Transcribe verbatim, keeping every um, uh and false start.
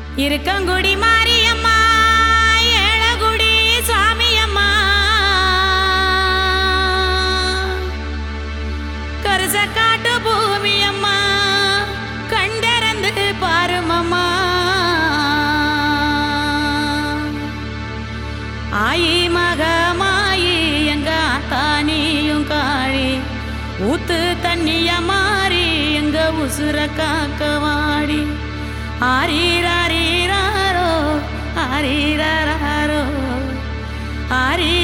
இருக்கங்குடி மாரியம்மா ஏழகுடி சாமியம்மா கருசக்காட்டு பூமியம்மா கண்டறந்து பாருமம்மா ஆயி மகமாயி எங்க தானியும் காழி ஊத்து தண்ணிய மாறி எங்க உசுர காக்கவாடி ஆரீராரீராரோ ஆரீராரோ ஆரீ